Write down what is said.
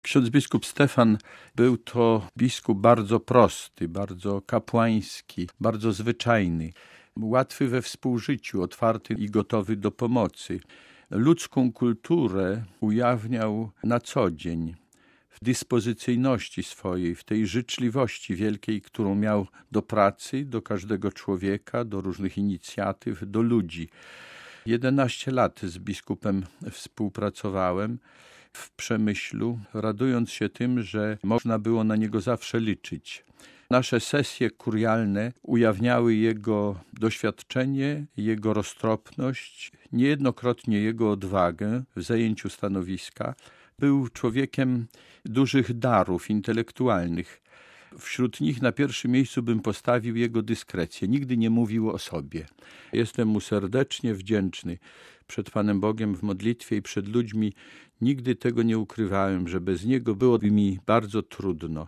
Ksiądz biskup Stefan był to biskup bardzo prosty, bardzo kapłański, bardzo zwyczajny, łatwy we współżyciu, otwarty i gotowy do pomocy. Ludzką kulturę ujawniał na co dzień w dyspozycyjności swojej, w tej życzliwości wielkiej, którą miał do pracy, do każdego człowieka, do różnych inicjatyw, do ludzi. 11 lat z biskupem współpracowałem w Przemyślu, radując się tym, że można było na niego zawsze liczyć. Nasze sesje kurialne ujawniały jego doświadczenie, jego roztropność, niejednokrotnie jego odwagę w zajęciu stanowiska. Był człowiekiem dużych darów intelektualnych. Wśród nich na pierwszym miejscu bym postawił jego dyskrecję. Nigdy nie mówił o sobie. Jestem mu serdecznie wdzięczny przed Panem Bogiem w modlitwie i przed ludźmi. Nigdy tego nie ukrywałem, że bez niego byłoby mi bardzo trudno.